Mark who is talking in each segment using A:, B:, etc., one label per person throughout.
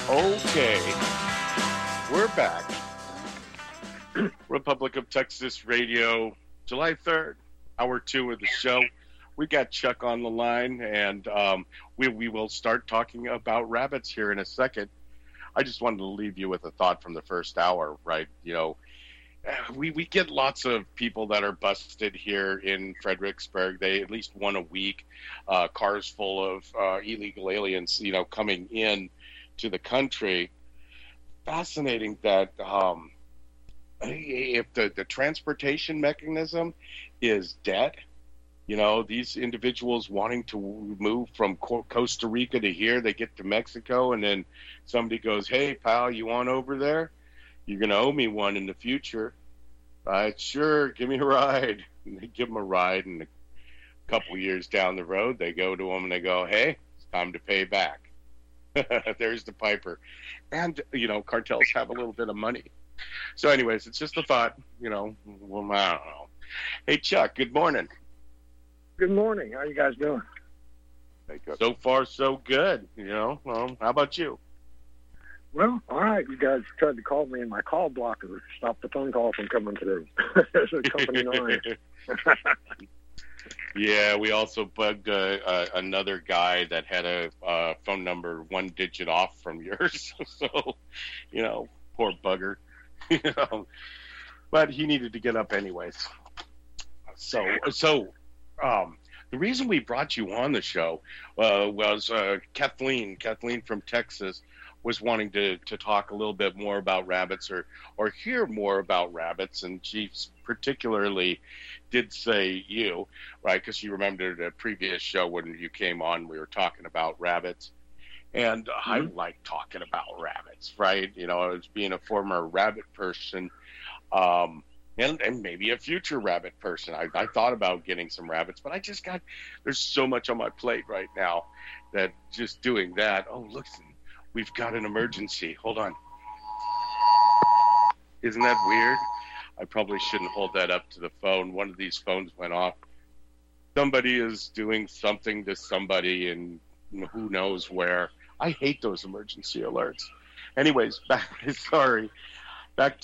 A: Okay, we're back. Republic of Texas Radio, July 3rd, hour 2 of the show. We got Chuck on the line, and we will start talking about rabbits here in a second. I just wanted to leave you with a thought from the first hour, right? You know, we get lots of people that are busted here in Fredericksburg. They at least one a week, cars full of illegal aliens, you know, coming in to the country. Fascinating that if the transportation mechanism is dead, you know, these individuals wanting to move from Costa Rica to here, they get to Mexico, and then somebody goes, "Hey, pal, you want over there? You're going to owe me one in the future." Sure, give me a ride. And they give them a ride, and a couple years down the road, they go to them and they go, "Hey, it's time to pay back." There's the piper. And, you know, cartels have a little bit of money. So anyways, it's just a thought, you know, well, I don't know. Hey, Chuck, good morning.
B: Good morning. How you guys doing?
A: So far, so good. You know, how about you?
B: Well, all right. You guys tried to call me, and my call blocker stopped the phone call from coming through. There's a company line.
A: Yeah, we also bugged another guy that had a phone number one digit off from yours. So, you know, poor bugger. You know, but he needed to get up anyways. So the reason we brought you on the show was Kathleen from Texas was wanting to talk a little bit more about rabbits or hear more about rabbits, and she particularly did say you, right, because she remembered a previous show when you came on, we were talking about rabbits. And I like talking about rabbits, right? You know, as being a former rabbit person, and maybe a future rabbit person. I thought about getting some rabbits, but there's so much on my plate right now that just doing that. Oh, listen, we've got an emergency. Hold on. Isn't that weird? I probably shouldn't hold that up to the phone. One of these phones went off. Somebody is doing something to somebody, and who knows where. I hate those emergency alerts. Anyways, back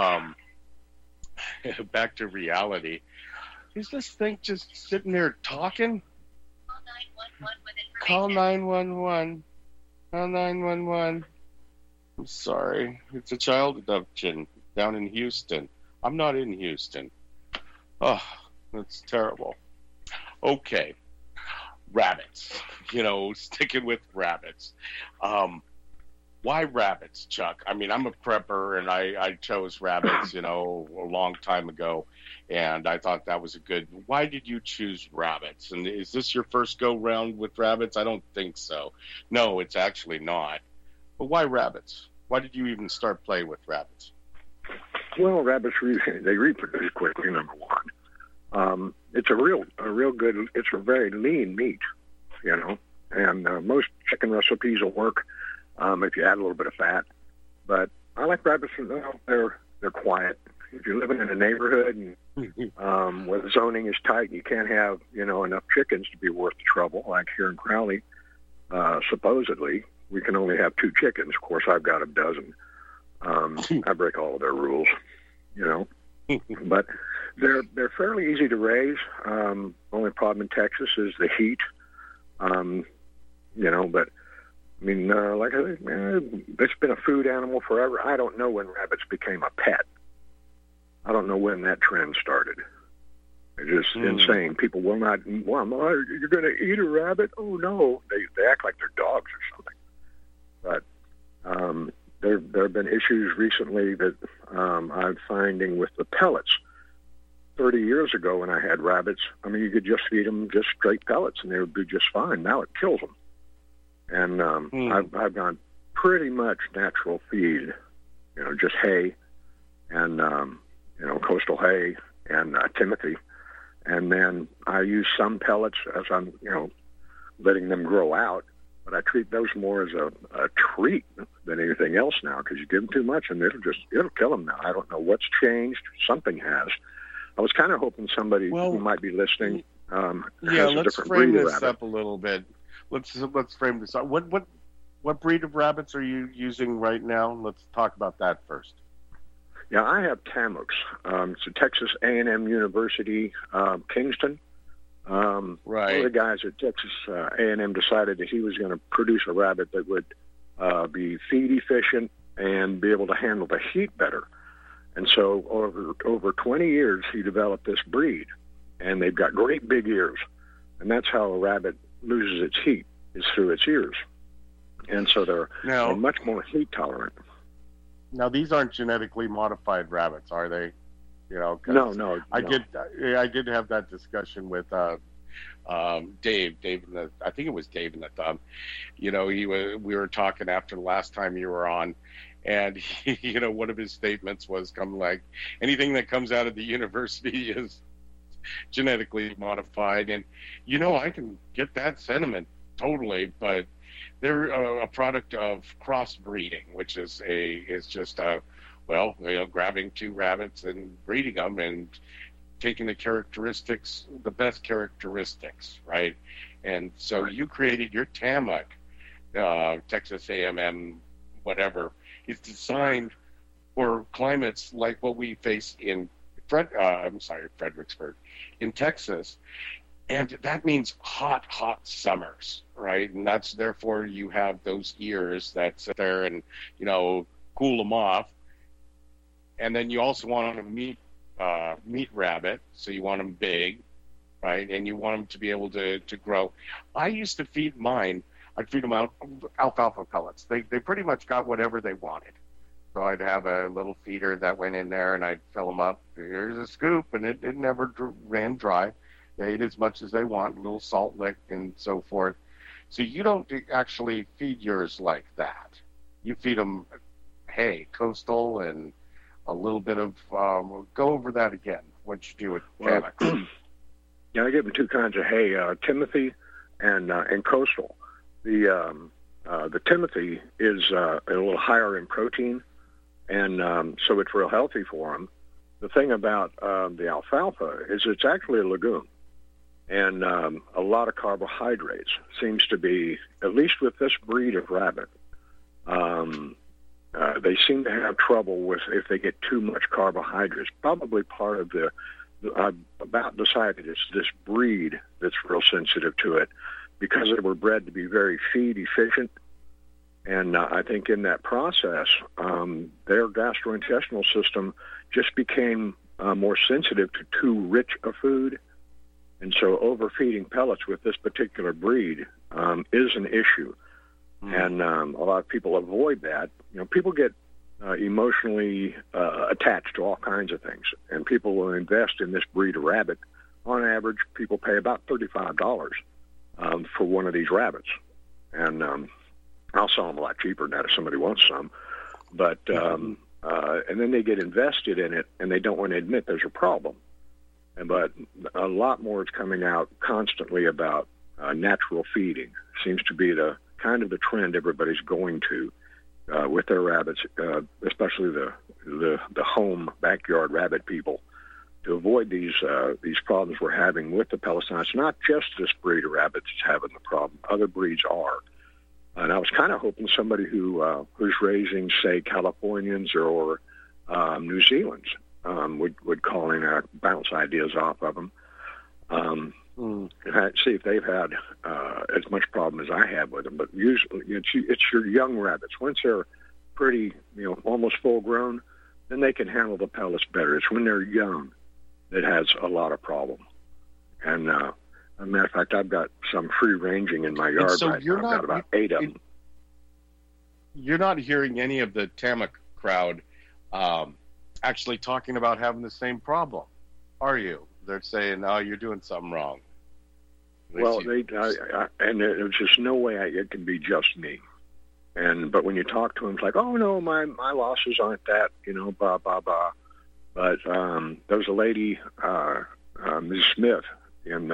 A: to reality. Is this thing just sitting there talking? Call 911. Call 911. I'm sorry. It's a child abduction down in Houston. I'm not in Houston. Oh, that's terrible. Okay. Rabbits, you know, sticking with rabbits. Why rabbits, Chuck? I mean, I'm a prepper, and I chose rabbits, you know, a long time ago, and I thought that was a good. Why did you choose rabbits? And is this your first go round with rabbits? I don't think so. No, it's actually not. But why rabbits? Why did you even start playing with rabbits?
B: Well, rabbits they reproduce quickly. Number one. It's a real good. It's a very lean meat, you know, and most chicken recipes will work if you add a little bit of fat. But I like rabbits. They're quiet. If you're living in a neighborhood and where the zoning is tight, you can't have enough chickens to be worth the trouble. Like here in Crowley, supposedly we can only have 2 chickens. Of course, I've got a dozen. I break all of their rules, you know. But they're fairly easy to raise. Only problem in Texas is the heat. You know, but I mean, like I said, it's been a food animal forever. I don't know when rabbits became a pet. I don't know when that trend started. It's just insane. People will not. Well, you're going to eat a rabbit? Oh no! They act like they're dogs or something. But there have been issues recently that I'm finding with the pellets. 30 years ago when I had rabbits, I mean, you could just feed them just straight pellets and they would be just fine. Now it kills them. And I've gone pretty much natural feed, you know, just hay and, coastal hay and Timothy. And then I use some pellets as I'm, letting them grow out. But I treat those more as a treat than anything else now, because you give them too much and it'll kill them now. I don't know what's changed. Something has. I was kind of hoping somebody who might be listening has a
A: let's
B: different
A: frame
B: breed of
A: this
B: rabbit.
A: up a little bit. Let's frame this up. What What breed of rabbits are you using right now? Let's talk about that first.
B: Yeah, I have Tamuks. It's a Texas A&M University, Kingston.
A: Right.
B: One of the guys at Texas A&M decided that he was going to produce a rabbit that would be feed efficient and be able to handle the heat better. And so over 20 years, he developed this breed, and they've got great big ears. And that's how a rabbit loses its heat, is through its ears. And so they're much more heat tolerant.
A: Now, these aren't genetically modified rabbits, are they?
B: No.
A: I did have that discussion with Dave. I think it was Dave in the Thumb. We were talking after the last time you were on, and one of his statements was anything that comes out of the university is genetically modified, and I can get that sentiment totally, but they're a product of crossbreeding, which is grabbing two rabbits and breeding them and taking the best characteristics, right? And so you created your Tamuk, Texas A&M, whatever. It's designed for climates like what we face in Fredericksburg, in Texas. And that means hot summers, right? And that's therefore you have those ears that sit there and, cool them off. And then you also want them to meat rabbit, so you want them big, right? And you want them to be able to grow. I used to feed mine. I'd feed them alfalfa pellets. They pretty much got whatever they wanted. So I'd have a little feeder that went in there, and I'd fill them up. Here's a scoop, and it never ran dry. They ate as much as they want, a little salt lick and so forth. So you don't actually feed yours like that. You feed them hay, coastal, and a little bit of, go over that again, what you do with Tamuks.
B: Yeah, I give them two kinds of hay, Timothy and coastal. The Timothy is a little higher in protein, and so it's real healthy for them. The thing about the alfalfa is it's actually a legume. And a lot of carbohydrates seems to be, at least with this breed of rabbit, they seem to have trouble with if they get too much carbohydrates. Probably part of I've about decided it's this breed that's real sensitive to it because they were bred to be very feed efficient. And I think in that process, their gastrointestinal system just became more sensitive to too rich a food. And so overfeeding pellets with this particular breed is an issue. And a lot of people avoid that. People get emotionally attached to all kinds of things. And people will invest in this breed of rabbit. On average, people pay about $35 for one of these rabbits. And I'll sell them a lot cheaper than that if somebody wants some. But and then they get invested in it, and they don't want to admit there's a problem. But a lot more is coming out constantly about natural feeding. Seems to be the kind of the trend everybody's going to with their rabbits, especially the home backyard rabbit people, to avoid these problems we're having with the pellets. Now, it's not just this breed of rabbits that's having the problem. Other breeds are. And I was kind of hoping somebody who's raising, say, Californians or New Zealand's would call in and bounce ideas off of them. And see if they've had as much problem as I have with them. But usually it's your young rabbits. Once they're pretty, almost full grown, then they can handle the pellets better. It's when they're young that has a lot of problem. And as a matter of fact, I've got some free ranging in my yard right now. I've got about 8 of them.
A: You're not hearing any of the Tamuk crowd actually talking about having the same problem, are you? They're saying, "Oh, you're doing something wrong."
B: Well, and there's just no way it can be just me. But when you talk to them, it's like, "Oh no, my losses aren't that," blah blah blah. But there was a lady, Ms. Smith, in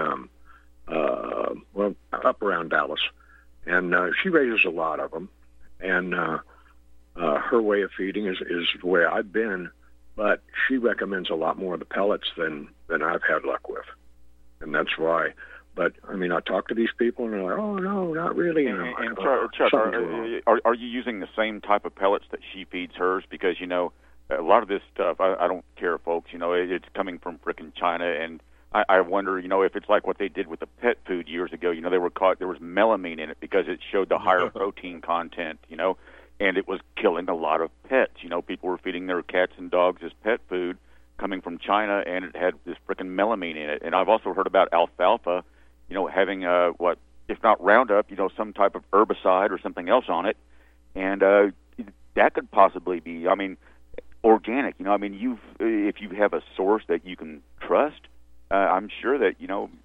B: up around Dallas, and she raises a lot of them, and her way of feeding is the way I've been. But she recommends a lot more of the pellets than I've had luck with. And that's why. But, I talk to these people, and they're like, "Oh, no, not really. No.
C: And Chuck, are you using the same type of pellets that she feeds hers? Because, you know, a lot of this stuff, I don't care, folks, you know, it's coming from frickin' China, and I wonder, you know, if it's like what they did with the pet food years ago. You know, they were caught, there was melamine in it because it showed the higher protein content, you know, and it was killing a lot of pets. You know, people were feeding their cats and dogs as pet food coming from China, and it had this frickin' melamine in it. And I've also heard about alfalfa, you know, having, if not Roundup, you know, some type of herbicide or something else on it. And that could possibly be, I mean, organic. You know, I mean, if you have a source that you can trust, I'm sure that, you know,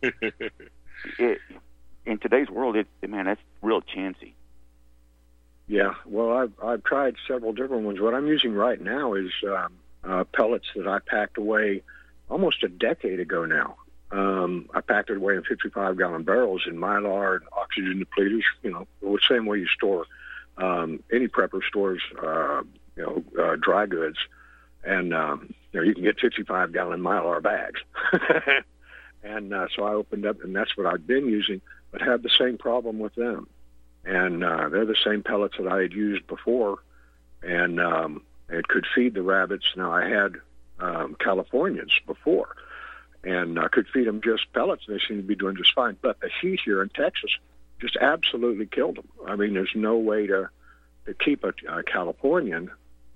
C: in today's world, man, that's real chancy.
B: Yeah, well, I've tried several different ones. What I'm using right now is pellets that I packed away almost a decade ago now. I packed it away in 55-gallon barrels in Mylar and oxygen depleters, you know, the same way you store any prepper stores, dry goods. And, you know, you can get 55-gallon Mylar bags. And so I opened up, and that's what I've been using, but had the same problem with them. And they're the same pellets that I had used before, and it could feed the rabbits. Now, I had Californians before, and I could feed them just pellets, and they seem to be doing just fine. But the heat here in Texas just absolutely killed them. I mean, there's no way to keep a Californian,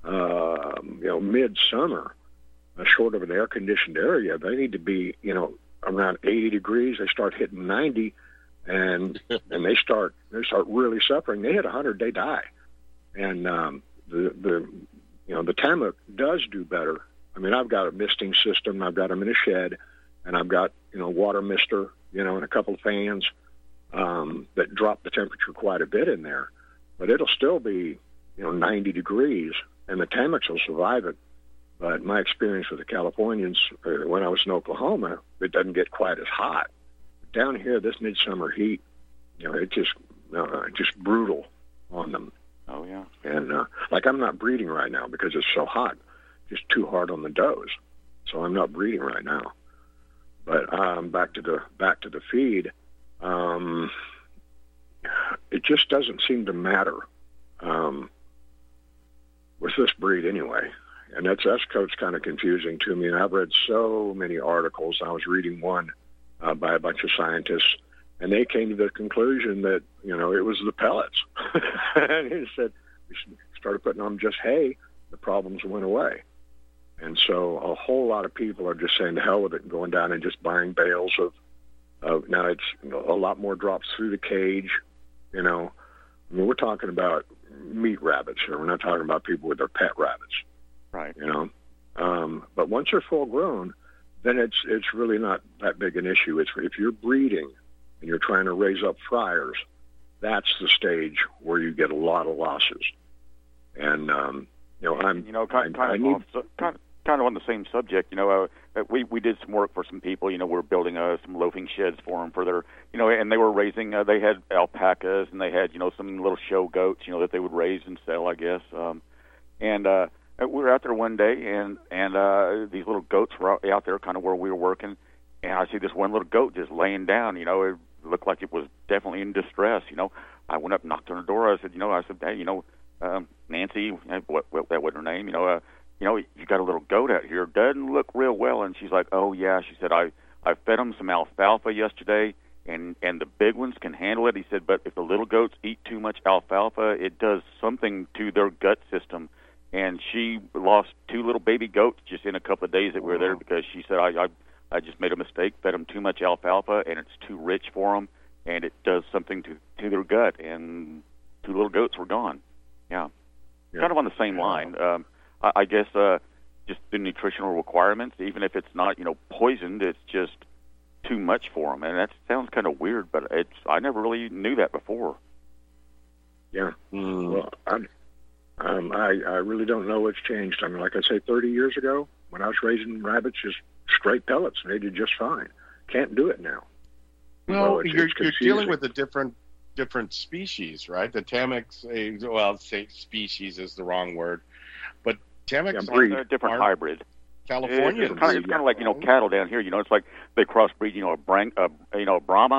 B: midsummer, short of an air-conditioned area. They need to be, you know, around 80 degrees. They start hitting 90, and they start really suffering. They hit 100, they die. And the Tammock does do better. I mean, I've got a misting system. I've got them in a shed, and I've got, you know, water mister, you know, and a couple of fans that drop the temperature quite a bit in there. But it'll still be, you know, 90 degrees, and the Tammocks will survive it. But my experience with the Californians, when I was in Oklahoma, it doesn't get quite as hot. Down here, this midsummer heat, you know, it's just brutal on them.
C: Oh, yeah.
B: And, like, I'm not breeding right now because it's so hot, just too hard on the does. So I'm not breeding right now. But back to the feed, it just doesn't seem to matter with this breed anyway. And that's kind of confusing to me. And I've read so many articles. I was reading one by a bunch of scientists, and they came to the conclusion that, you know, it was the pellets. And he said, we started putting on just hay, the problems went away. And so a whole lot of people are just saying to hell with it and going down and just buying bales of now it's, you know, a lot more drops through the cage, you know. I mean, we're talking about meat rabbits here. We're not talking about people with their pet rabbits.
C: Right.
B: You know, but once they're full grown, then it's really not that big an issue. It's if you're breeding and you're trying to raise up fryers, that's the stage where you get a lot of losses. And you know,
C: kind of on the same subject. You know, we did some work for some people. You know, we're building some loafing sheds for them for their, you know, and they were raising. They had alpacas and they had, you know, some little show goats, you know, that they would raise and sell, I guess. We were out there one day, and these little goats were out there kind of where we were working, and I see this one little goat just laying down. You know, it looked like it was definitely in distress. You know, I went up, knocked on her door. I said, hey, you know, Nancy, that wasn't her name. You know, you got a little goat out here. Doesn't look real well. And she's like, oh yeah. She said, I fed them some alfalfa yesterday, and the big ones can handle it. He said, but if the little goats eat too much alfalfa, it does something to their gut system. And she lost 2 little baby goats just in a couple of days that we were there because she said, I just made a mistake, fed them too much alfalfa, and it's too rich for them, and it does something to their gut, and 2 little goats were gone. Yeah. Kind of on the same line. I guess just the nutritional requirements, even if it's not, you know, poisoned, it's just too much for them. And that sounds kind of weird, but I never really knew that before.
B: Yeah. Well, I really don't know what's changed. I mean, like I say, 30 years ago, when I was raising rabbits, just straight pellets, they did just fine. Can't do it now.
A: No, you're dealing with a different species, right? The Tammocks, say species is the wrong word, but Tammocks
C: are a different hybrid.
A: California,
C: it's kind of like, you know, cattle down here. You know, it's like they crossbreed, you know, a Brahma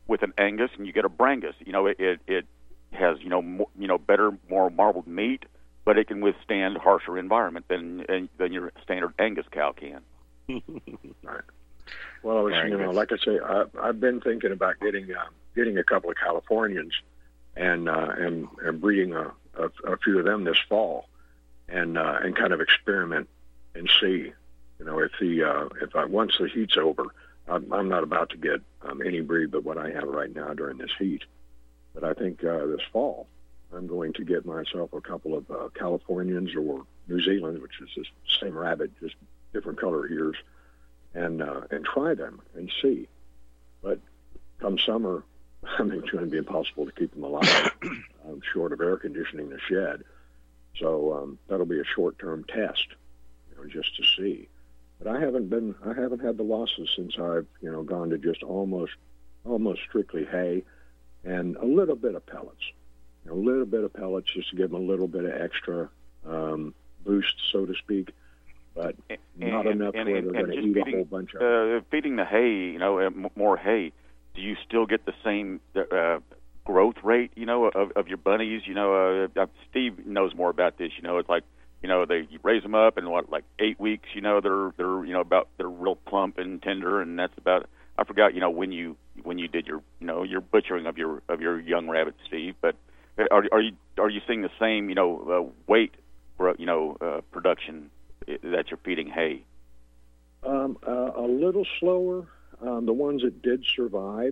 C: with an Angus and you get a Brangus. It has better, more marbled meat, but it can withstand harsher environment than your standard Angus cow can.
B: Right. Well, I was, like I say, I've been thinking about getting a couple of Californians and breeding a few of them this fall, and kind of experiment and see, once the heat's over, I'm not about to get any breed but what I have right now during this heat, but I think this fall I'm going to get myself a couple of Californians or New Zealand, which is the same rabbit, just different color ears, and try them and see. But come summer, it's going to be impossible to keep them alive, short of air conditioning the shed. So that'll be a short-term test, just to see. But I haven't had the losses since I've gone to just almost strictly hay and a little bit of pellets. A little bit of pellets just to give them a little bit of extra boost, so to speak, but not enough where they're going to eat a whole bunch of it.
C: Feeding the hay, more hay, do you still get the same growth rate, of your bunnies? Steve knows more about this. It's like, you raise them up in like 8 weeks. They're real plump and tender, and that's about. I forgot, when you did your your butchering of your young rabbits, Steve. But are you seeing the same weight production that you're feeding hay?
B: A little slower. The ones that did survive,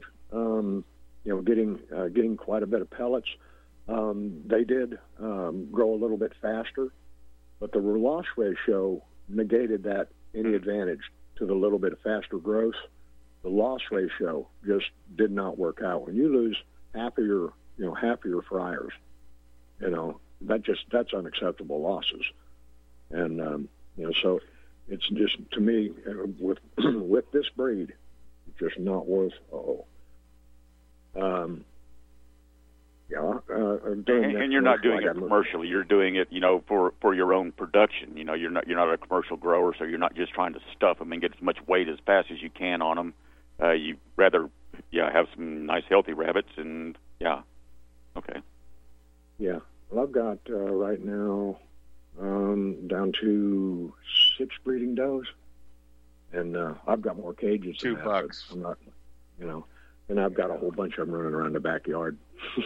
B: getting quite a bit of pellets, they did grow a little bit faster, but the loss ratio negated that any advantage to the little bit of faster growth. The loss ratio just did not work out. When you lose half of your fryers, that's unacceptable losses. And so it's just, to me, with this breed, it's just not worth.
C: And you're not doing it commercially. You're doing it, for your own production. You're not a commercial grower, so you're not just trying to stuff them and get as much weight as fast as you can on them. You rather, have some nice healthy rabbits, and okay.
B: Yeah, well, I've got right now down to 6 breeding does, and I've got more cages.
A: $2.
B: I'm not, and I've got a whole bunch of them running around the backyard.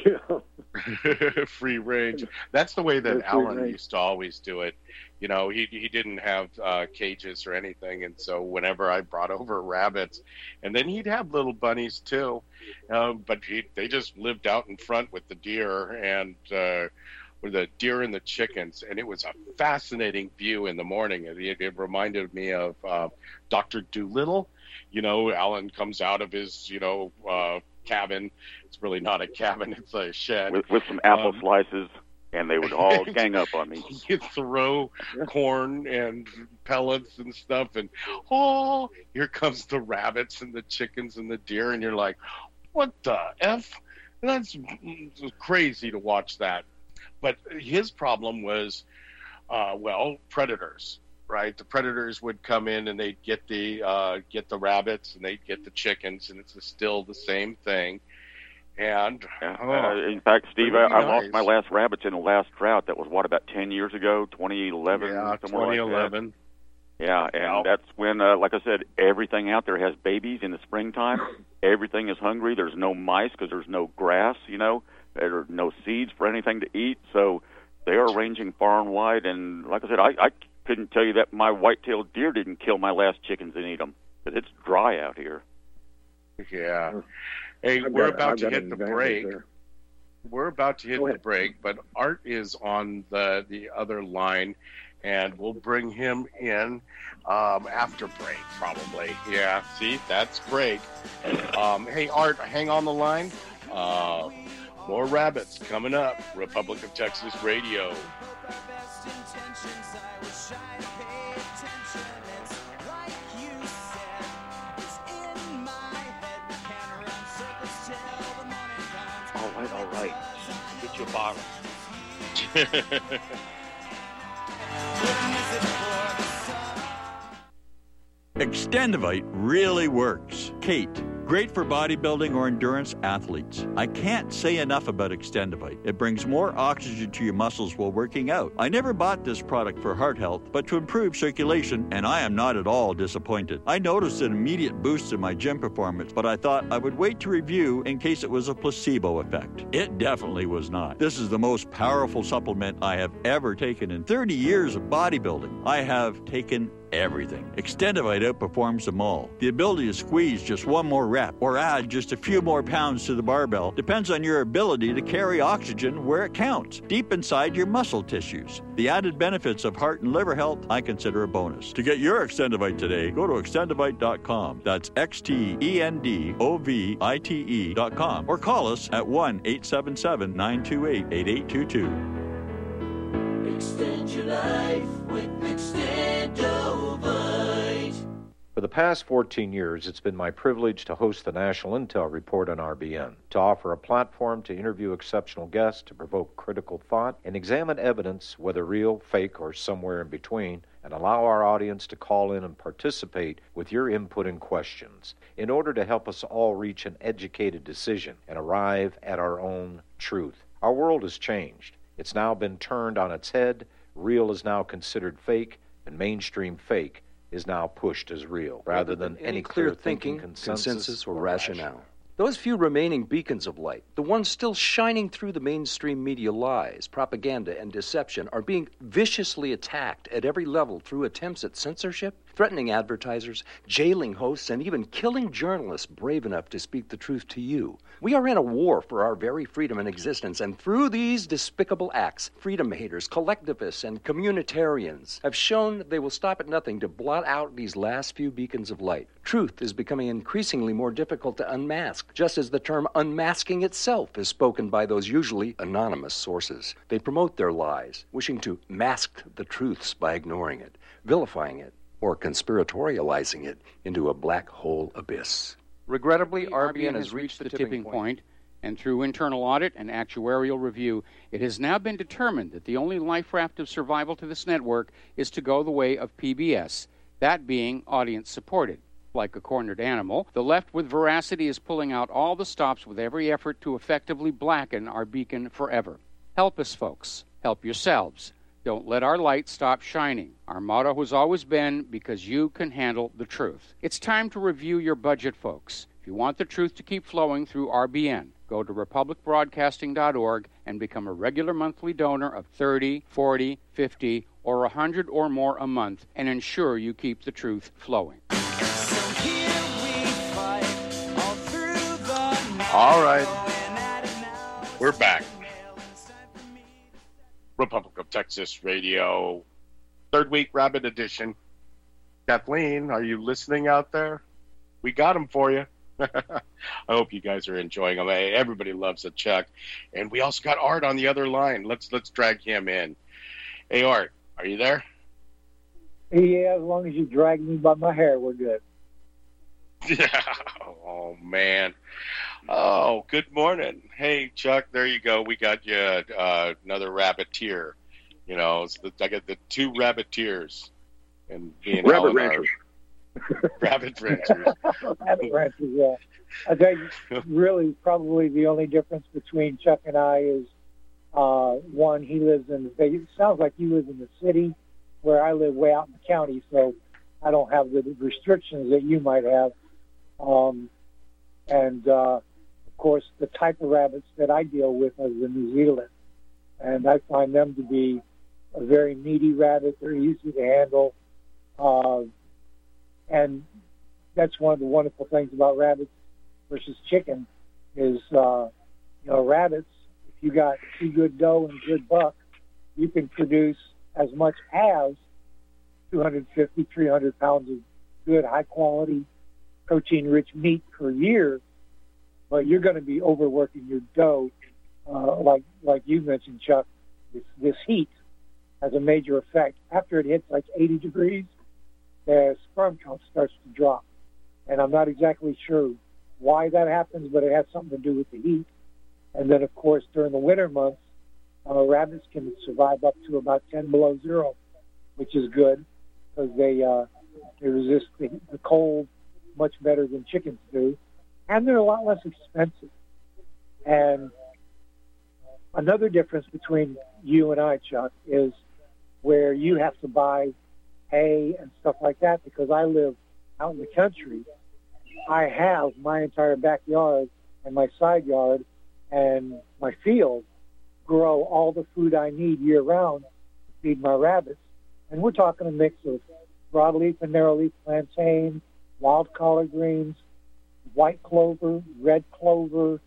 A: Free range. That's the way that Alan used to always do it. He didn't have cages or anything, and so whenever I brought over rabbits, and then he'd have little bunnies too, but they just lived out in front with the deer and with the deer and the chickens, and it was a fascinating view in the morning. It reminded me of Dr. Dolittle. Alan comes out of his cabin. It's really not a cabin; it's a shed
C: with some apple slices. And they would all gang up on me.
A: You throw corn and pellets and stuff, and here comes the rabbits and the chickens and the deer, and you're like, what the F? That's crazy to watch that. But his problem was, predators, right? The predators would come in and they'd get the rabbits and they'd get the chickens, and it's still the same thing. And
C: in fact, Steve, I lost my last rabbits in the last drought. That was about 10 years ago, 2011.
A: Yeah, 2011.
C: Like that. Yeah, and that's when, like I said, everything out there has babies in the springtime. Everything is hungry. There's no mice because there's no grass. There are no seeds for anything to eat. So they are ranging far and wide. And like I said, I couldn't tell you that my white-tailed deer didn't kill my last chickens and eat them because it's dry out here.
A: Yeah. Hey, we're about to hit the break. We're about to hit the break, but Art is on the other line, and we'll bring him in after break, probably. Yeah, see, that's break. Hey, Art, hang on the line. More rabbits coming up. Republic of Texas Radio.
D: All right. Get your bottle.
E: Extendivite really works. Kate, Great for bodybuilding or endurance athletes. I can't say enough about Extendivite. It brings more oxygen to your muscles while working out. I never bought this product for heart health, but to improve circulation, and I am not at all disappointed. I noticed an immediate boost in my gym performance, but I thought I would wait to review in case it was a placebo effect. It definitely was not. This is the most powerful supplement I have ever taken in 30 years of bodybuilding. I have taken everything. Extendivite outperforms them all. The ability to squeeze just one more rep or add just a few more pounds to the barbell depends on your ability to carry oxygen where it counts, deep inside your muscle tissues. The added benefits of heart and liver health I consider a bonus. To get your Extendivite today, go to extendivite.com. That's XTENDOVITE.com or call us at 1-877-928-8822.
F: Extend your life with Extendovite.
G: For the past 14 years, it's been my privilege to host the National Intel Report on RBN, to offer a platform to interview exceptional guests, to provoke critical thought, and examine evidence, whether real, fake, or somewhere in between, and allow our audience to call in and participate with your input and questions in order to help us all reach an educated decision and arrive at our own truth. Our world has changed. It's now been turned on its head. Real is now considered fake, and mainstream fake is now pushed as real, rather than any clear thinking, consensus, or rationale.
H: Those few remaining beacons of light, the ones still shining through the mainstream media lies, propaganda, and deception, are being viciously attacked at every level through attempts at censorship, threatening advertisers, jailing hosts, and even killing journalists brave enough to speak the truth to you. We are in a war for our very freedom and existence, and through these despicable acts, freedom haters, collectivists, and communitarians have shown they will stop at nothing to blot out these last few beacons of light. Truth is becoming increasingly more difficult to unmask, just as the term unmasking itself is spoken by those usually anonymous sources. They promote their lies, wishing to mask the truths by ignoring it, vilifying it, or conspiratorializing it into a black hole abyss.
I: Regrettably, RBN has reached the tipping point, and through internal audit and actuarial review, it has now been determined that the only life raft of survival to this network is to go the way of PBS, that being audience-supported. Like a cornered animal, the left with veracity is pulling out all the stops with every effort to effectively blacken our beacon forever. Help us, folks. Help yourselves. Don't let our light stop shining. Our motto has always been, because you can handle the truth. It's time to review your budget, folks. If you want the truth to keep flowing through RBN, go to republicbroadcasting.org and become a regular monthly donor of $30, $40, $50, or $100 or more a month and ensure you keep the truth flowing.
A: All right. We're back. Republic of Texas Radio, third week Rabbit Edition. Kathleen, are you listening out there? We got them for you. I hope you guys are enjoying them. Hey, everybody loves a Chuck. And we also got Art on the other line. Let's drag him in. Hey, Art, are you there?
J: Yeah, as long as you drag me by my hair, we're good.
A: Yeah. Oh, man. Oh, good morning. Hey, Chuck, there you go. We got you another rabbiteer. You know, I got the two rabbiteers. And
B: Rabbit ranchers.
A: Rabbit ranchers.
J: Rabbit ranchers, yeah. I think really probably the only difference between Chuck and I is, one, he lives in it sounds like he lives in the city, where I live way out in the county, so I don't have the restrictions that you might have. Of course, the type of rabbits that I deal with are the New Zealand. And I find them to be a very meaty rabbit. They're easy to handle. And that's one of the wonderful things about rabbits versus chicken is, rabbits, if you got two good doe and good buck, you can produce as much as 250, 300 pounds of good, high-quality, protein-rich meat per year, but you're going to be overworking your doe, like you mentioned, Chuck. This heat has a major effect. After it hits like 80 degrees, the sperm count starts to drop. And I'm not exactly sure why that happens, but it has something to do with the heat. And then, of course, during the winter months, rabbits can survive up to about 10 below zero, which is good because they resist the cold much better than chickens do. and they're a lot less expensive. And another difference between you and I, Chuck, is where you have to buy hay and stuff like that, because I live out in the country. I have my entire backyard and my side yard and my field grow all the food I need year-round to feed my rabbits. And we're talking a mix of broadleaf and narrowleaf plantain, wild collard greens, white clover, red clover,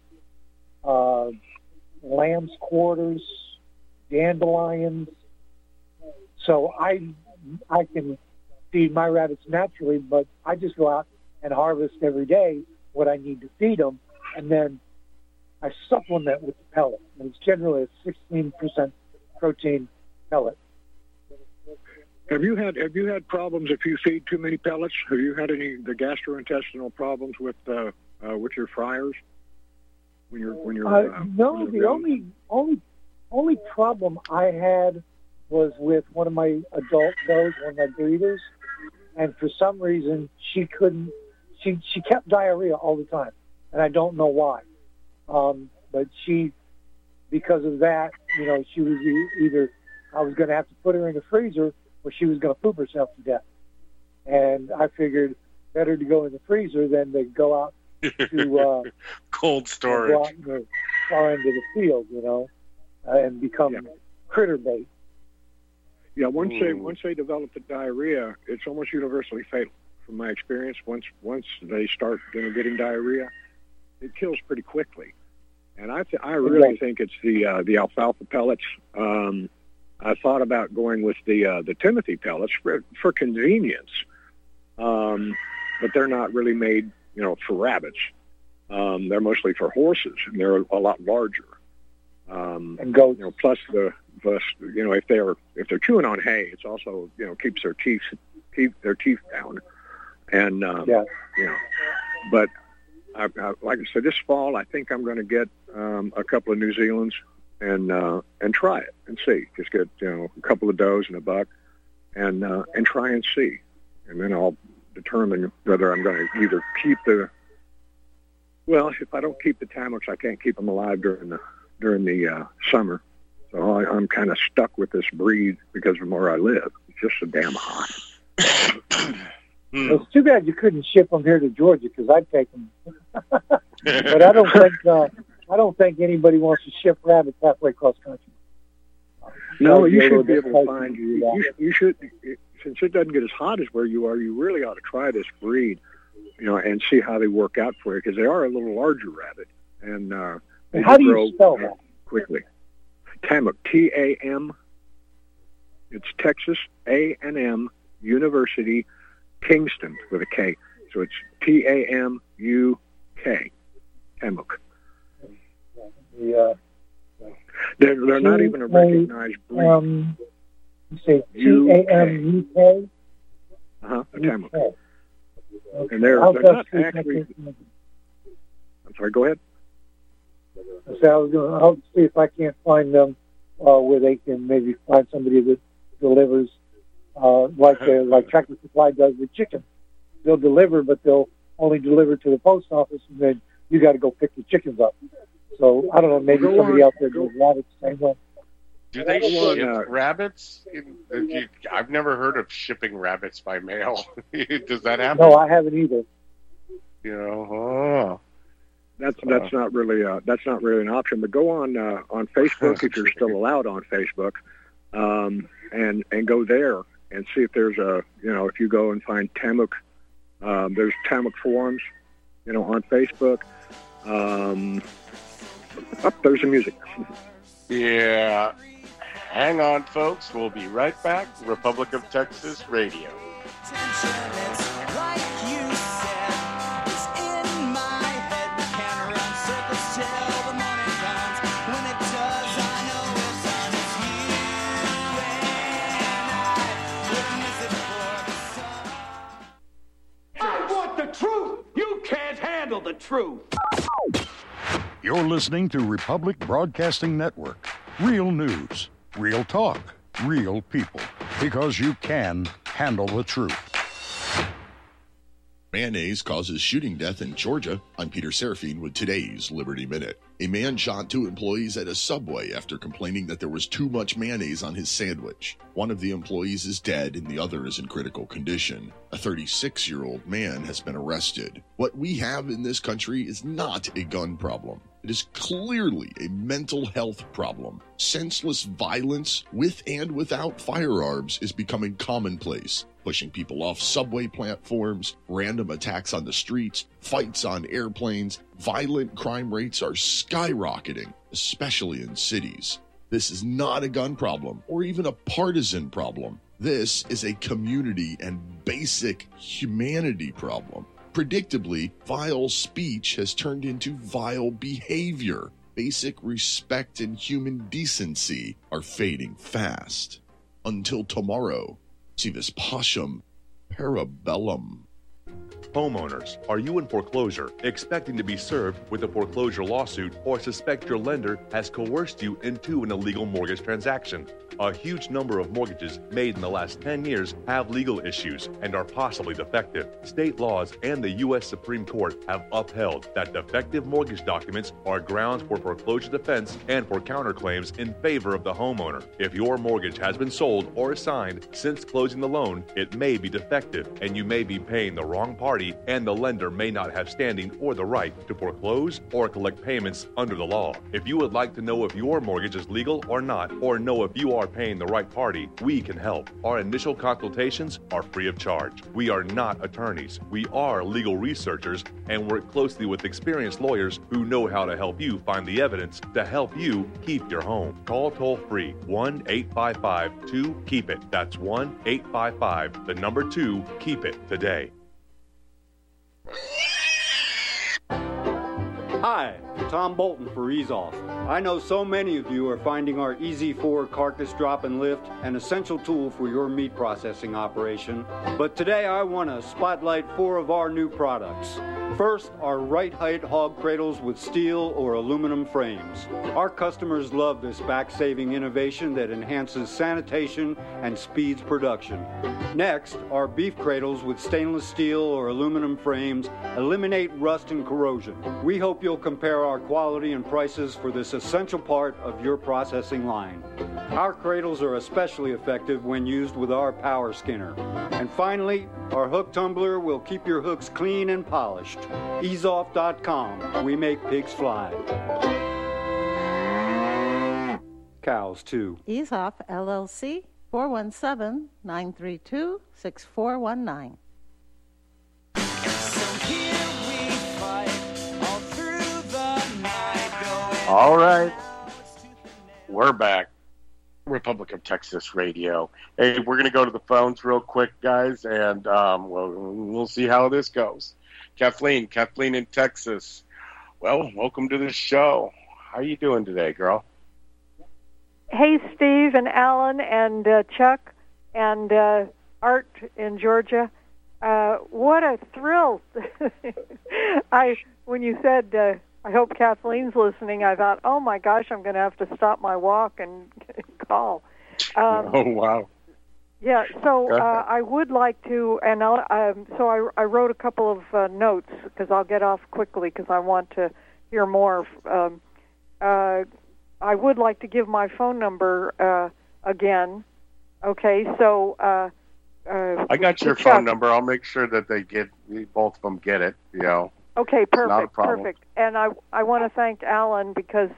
J: lamb's quarters, dandelions. So I can feed my rabbits naturally, but I just go out and harvest every day what I need to feed them, and then I supplement with the pellet. And it's generally a 16% protein pellet.
B: Have you had problems if you feed too many pellets? Have you had the gastrointestinal problems with your fryers when you're
J: no, the only problem I had was with one of my adult does, one of my breeders, and for some reason she kept diarrhea all the time, and I don't know why. But because of that, she was either I was going to have to put her in the freezer or she was going to poop herself to death. And I figured better to go in the freezer than to go out to
A: cold storage,
J: go out in the far end of the field, and become critter bait.
B: Yeah, once they develop the diarrhea, it's almost universally fatal. From my experience, once they start getting diarrhea, it kills pretty quickly. And I really think it's the alfalfa pellets. I thought about going with the Timothy pellets for convenience, but they're not really made for rabbits. They're mostly for horses, and they're a lot larger.
J: And goats.
B: Plus if they're chewing on hay, it's also keeps their teeth down. And but I like I said, this fall I think I'm going to get a couple of New Zealands and try it and see. Just get a couple of does and a buck, and try and see, and then I'll determine whether I'm going to either keep if I don't keep the Tamuks, I can't keep them alive during the summer. So I'm kind of stuck with this breed because of where I live. It's just so damn hot.
J: It's too bad you couldn't ship them here to Georgia, because I'd take them. But I don't think anybody wants to ship rabbits halfway across country.
B: No, you should be able to find. You should, since it doesn't get as hot as where you are. You really ought to try this breed, and see how they work out for you, because they are a little larger rabbit, and
J: how do you spell that?
B: Quickly, Tamuk, T-A-M. It's Texas A&M University, Kingston with a K. So it's T-A-M-U-K. Tamuk.
J: Yeah.
B: They're not even a recognized breed.
J: You say T-A-M-U-K?
B: A Tamuk.
J: Okay.
B: And they're not actually... I'm sorry, go ahead.
J: I'll see if I can't find them where they can maybe find somebody that delivers like Tractor Supply does with chicken. They'll deliver, but they'll only deliver to the post office, and then you got to go pick the chickens up. So I don't know, maybe somebody out there does rabbits the same way.
A: Do they ship rabbits? I've never heard of shipping rabbits by mail. Does that happen?
J: No, I haven't either.
B: That's not really an option. But go on Facebook if you're still allowed on Facebook, and go there and see if there's if you go and find Tamuk, there's Tamuk forums, on Facebook. There's the music.
A: Yeah. Hang on, folks. We'll be right back. Republic of Texas Radio.
K: The truth.
L: You're listening to Republic Broadcasting Network. Real news, real talk, real people. Because you can handle the truth.
M: Mayonnaise causes shooting death in Georgia. I'm Peter Serafine with today's Liberty Minute. A man shot 2 employees at a Subway after complaining that there was too much mayonnaise on his sandwich. One of the employees is dead and the other is in critical condition. A 36-year-old man has been arrested. What we have in this country is not a gun problem. It is clearly a mental health problem. Senseless violence with and without firearms is becoming commonplace. Pushing people off subway platforms, random attacks on the streets, fights on airplanes, violent crime rates are skyrocketing, especially in cities. This is not a gun problem or even a partisan problem. This is a community and basic humanity problem. Predictably, vile speech has turned into vile behavior. Basic respect and human decency are fading fast. Until tomorrow, si vis pacem parabellum.
N: Homeowners, are you in foreclosure, expecting to be served with a foreclosure lawsuit, or suspect your lender has coerced you into an illegal mortgage transaction? A huge number of mortgages made in the last 10 years have legal issues and are possibly defective. State laws and the U.S. Supreme Court have upheld that defective mortgage documents are grounds for foreclosure defense and for counterclaims in favor of the homeowner. If your mortgage has been sold or assigned since closing the loan, it may be defective and you may be paying the wrong party, and the lender may not have standing or the right to foreclose or collect payments under the law. If you would like to know if your mortgage is legal or not, or know if you are paying the right party, we can help. Our initial consultations are free of charge. We are not attorneys. We are legal researchers and work closely with experienced lawyers who know how to help you find the evidence to help you keep your home. Call toll-free 1-855-2-KEEP-IT. That's 1-855-2-KEEP-IT today.
O: Hi, Tom Bolton for Ease Off. I know so many of you are finding our Easy 4 carcass drop and lift an essential tool for your meat processing operation, but today I want to spotlight 4 of our new products. First, our right height hog cradles with steel or aluminum frames. Our customers love this back-saving innovation that enhances sanitation and speeds production. Next, our beef cradles with stainless steel or aluminum frames eliminate rust and corrosion. We hope you'll compare our quality and prices for this essential part of your processing line. Our cradles are especially effective when used with our power skinner. And finally, our hook tumbler will keep your hooks clean and polished. EaseOff.com. We make pigs fly. Cows, too.
P: Ease Off, LLC, 417-932-6419.
A: All right. We're back. Republic of Texas Radio. Hey, we're going to go to the phones real quick, guys, and we'll see how this goes. Kathleen in Texas. Well, welcome to the show. How you doing today, girl?
Q: Hey, Steve and Alan and Chuck and Art in Georgia. What a thrill. When you said, I hope Kathleen's listening, I thought, oh my gosh, I'm going to have to stop my walk and call.
A: Oh, wow.
Q: Yeah, so I would like to, and so I wrote a couple of notes because I'll get off quickly because I want to hear more. I would like to give my phone number again. Okay, so
A: I got your phone number. I'll make sure that both of them get it. You know.
Q: Okay, perfect, perfect. And I want to thank Alan because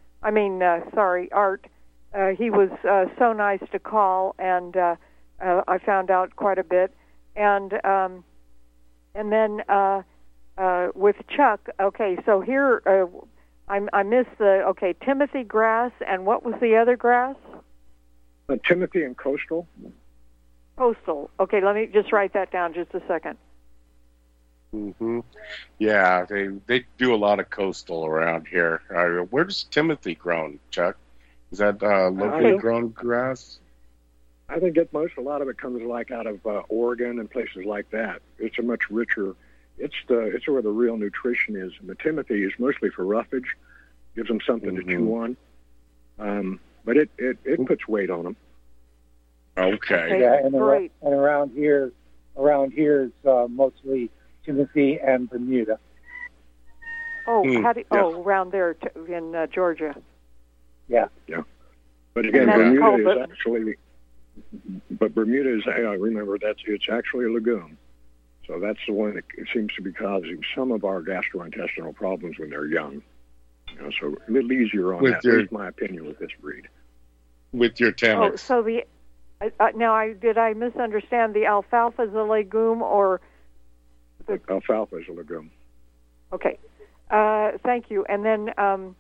Q: Art. He was so nice to call, and I found out quite a bit. And then with Chuck. Okay, so here I missed the Timothy grass, and what was the other grass?
B: Timothy and coastal.
Q: Coastal. Okay, let me just write that down just a second.
A: Mm-hmm. Yeah, they do a lot of coastal around here. Where's Timothy grown, Chuck? Is that locally grown grass?
B: I think a lot of it comes like out of Oregon and places like that. It's a much richer. It's where the real nutrition is. And the Timothy is mostly for roughage, gives them something to chew on. But it puts weight on them.
A: Okay.
J: Yeah, and around here it's mostly Timothy, and Bermuda.
Q: Oh, around there in Georgia.
J: Yeah.
B: Yeah. But again, Bermuda is actually. But Bermuda is. Remember, it's actually a lagoon. So that's the one that seems to be causing some of our gastrointestinal problems when they're young. So a little easier on that. That's my opinion with this breed.
A: With your Tamex.
Q: Oh, so did I misunderstand? The alfalfa is a legume, or
B: the alfalfa is a legume?
Q: Okay, thank you. And then,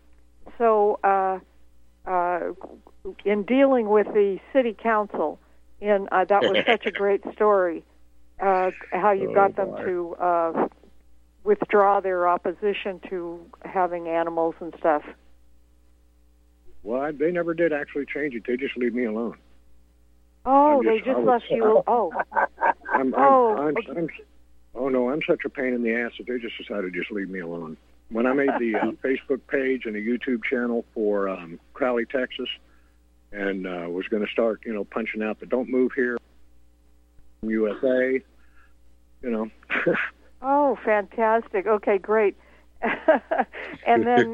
Q: in dealing with the city council, that was such a great story. How you got them to withdraw their opposition to having animals and stuff.
B: Well, they never did actually change it. They just leave me alone.
Q: Oh, they just left you. Oh.
B: I'm such a pain in the ass that they just decided to just leave me alone. When I made the Facebook page and a YouTube channel for Crowley, Texas, and was going to start, punching out the "Don't Move Here" from USA,
Q: Oh, fantastic! Okay, great. And then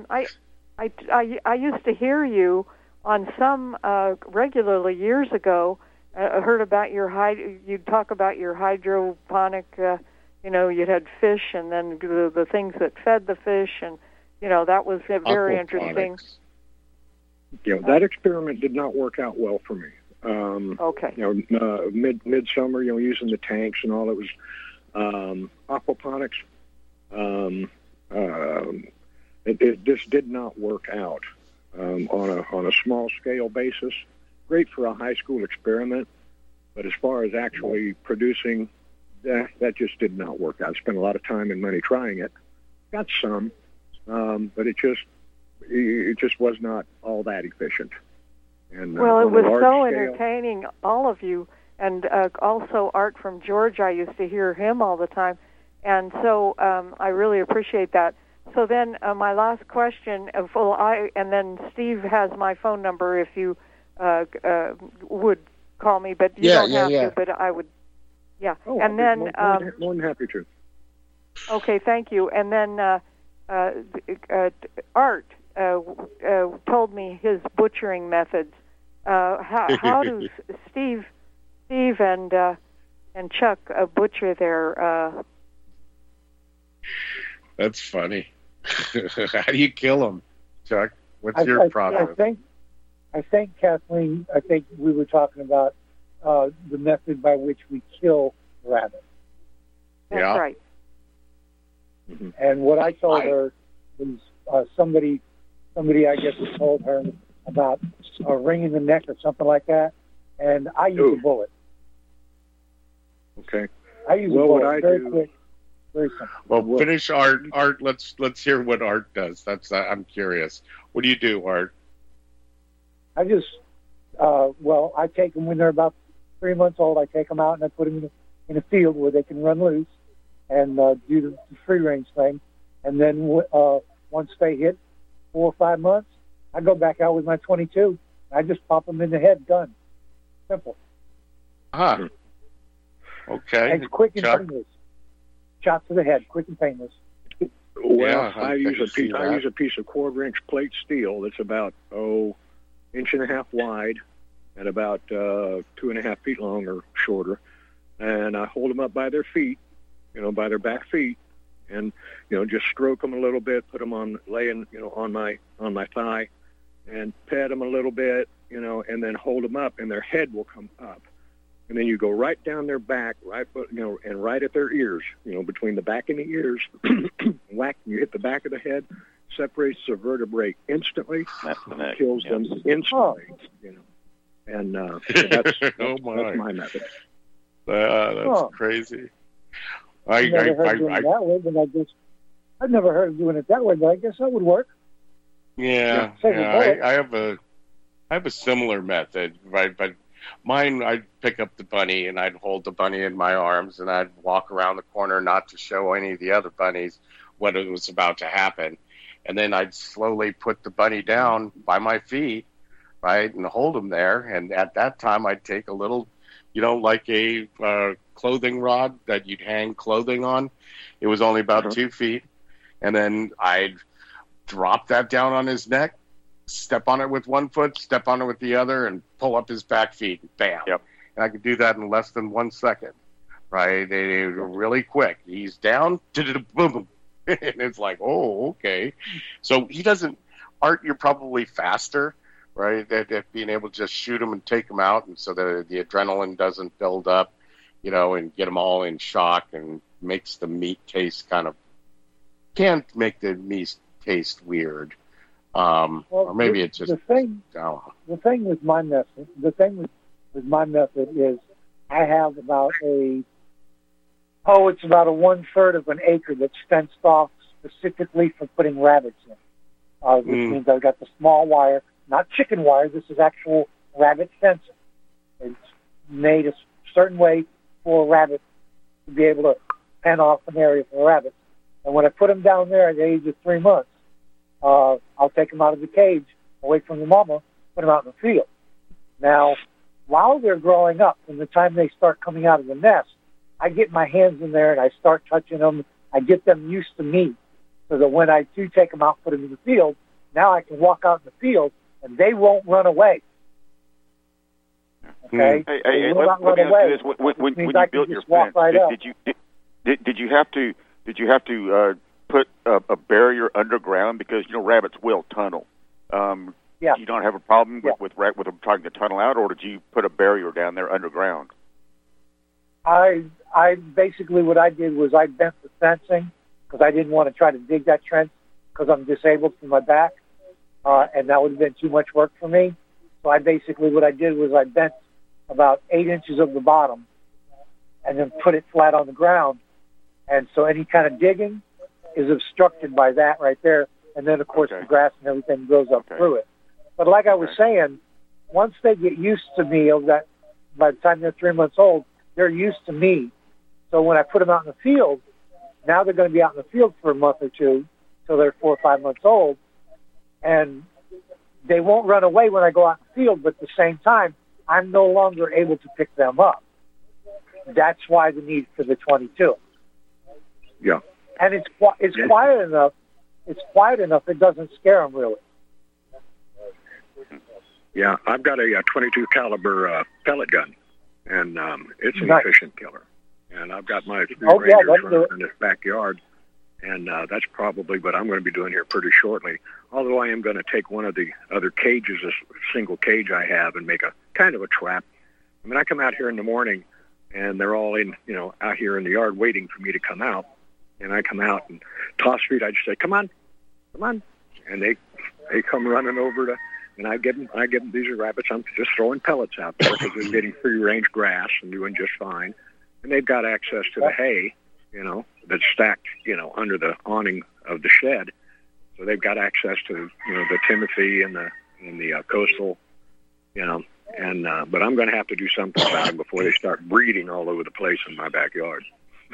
Q: I used to hear you on some regularly years ago. I heard about you'd talk about your hydroponic. You'd had fish, and then the things that fed the fish, and that was very interesting.
B: That experiment did not work out well for me.
Q: Okay.
B: Midsummer, using the tanks and all, it was aquaponics. It just did not work out on a small scale basis. Great for a high school experiment, but as far as actually producing, that just did not work out. I spent a lot of time and money trying it. Got some, but it just was not all that efficient. And
Q: well, it was so entertaining, all of you, and also Art from Georgia. I used to hear him all the time, and so I really appreciate that. So then my last question, and then Steve has my phone number if you would call me, but you don't have to, but I would,
B: Oh,
Q: and then
B: more than happy to.
Q: Okay, thank you. And then Art told me his butchering methods. How do Steve and Chuck butcher their?
A: That's funny. How do you kill them, Chuck? What's your process?
J: I think Kathleen. I think we were talking about the method by which we kill rabbits.
Q: That's right.
J: Mm-hmm. And what I told her was somebody I guess told her about a ring in the neck or something like that, and I use a bullet.
B: Okay.
J: I use a bullet. Very quick, very simple.
A: Well, finish Art. Art, let's hear what Art does. I'm curious. What do you do, Art?
J: I just I take them when they're about 3 months old. I take them out and I put them in a field where they can run loose and do the free range thing. And then once they hit 4 or 5 months, I go back out with my .22. I just pop them in the head. Done. Simple.
A: Ah. Okay.
J: And it's quick and painless. Shot to the head, quick and painless.
B: Well, I use a piece of 1/4-inch plate steel that's about 1.5 inches wide and about 2.5 feet long or shorter, and I hold them up by their feet, by their back feet, and just stroke them a little bit, put them on laying, on my thigh, and pet them a little bit, and then hold them up, and their head will come up, and then you go right down their back, right, and right at their ears, between the back and the ears, whack, and you hit the back of the head, separates the vertebrae instantly, kills them instantly, and that's my method.
A: That's crazy.
J: I've never heard of doing it that way, but I've never heard of doing it that way, but I guess that would work.
A: Yeah. I have a similar method, right? But mine, I'd pick up the bunny and I'd hold the bunny in my arms and I'd walk around the corner not to show any of the other bunnies what it was about to happen. And then I'd slowly put the bunny down by my feet, right, and hold him there. And at that time, I'd take a little, like a clothing rod that you'd hang clothing on. It was only about 2 feet. And then I'd drop that down on his neck, step on it with one foot, step on it with the other, and pull up his back feet. Bam.
C: Yep.
A: And I could do that in less than 1 second. Right? They were really quick. He's down, boom, boom. And it's like, oh, okay. So he doesn't, Art, you're probably faster, right? At being able to just shoot him and take him out, and so the adrenaline doesn't build up, and get them all in shock, and makes the meat taste can't make the meat taste weird. Or maybe it's just
J: the thing with my method. The thing with my method is I have about it's about 1/3 of an acre that's fenced off specifically for putting rabbits in. Which means I've got the small wire, not chicken wire. This is actual rabbit fencing. It's made a certain way for a rabbit to be able to pen off an area for rabbits. And when I put them down there at the age of 3 months, I'll take them out of the cage, away from the mama, put them out in the field. Now, while they're growing up, from the time they start coming out of the nest, I get my hands in there and I start touching them. I get them used to me, so that when I do take them out, put them in the field, now I can walk out in the field and they won't run away. Okay?
C: Hey, let me ask you this: when you built your fence, did you have to put a barrier underground, because rabbits will tunnel?
J: Yeah.
C: You don't have a problem with them trying to tunnel out, or did you put a barrier down there underground?
J: I basically, what I did was I bent the fencing because I didn't want to try to dig that trench because I'm disabled from my back, and that would have been too much work for me. So what I did was I bent about 8 inches of the bottom and then put it flat on the ground. And so any kind of digging is obstructed by that right there. And then, of course, the grass and everything grows up through it. But like I was saying, once they get used to me, by the time they're 3 months old, they're used to me. So when I put them out in the field, now they're going to be out in the field for a month or two till they're 4 or 5 months old. And they won't run away when I go out in the field, but at the same time, I'm no longer able to pick them up. That's why the need for the 22.
B: Yeah.
J: And it's quiet enough. It's quiet enough. It doesn't scare them really.
B: Yeah, I've got a 22 caliber pellet gun, and it's an efficient killer. And I've got my 3 Rangers running in this backyard, and that's probably what I'm going to be doing here pretty shortly. Although I am going to take one of the other cages, a single cage I have, and make a kind of a trap. I mean, I come out here in the morning, and they're all out here in the yard waiting for me to come out. And I come out and toss feet. I just say, "Come on, come on," and they come running over to. And I give them these are rabbits. I'm just throwing pellets out there because they're getting free range grass and doing just fine. And they've got access to the hay, that's stacked, under the awning of the shed. So they've got access to, the Timothy and the coastal, And but I'm going to have to do something about it before they start breeding all over the place in my backyard.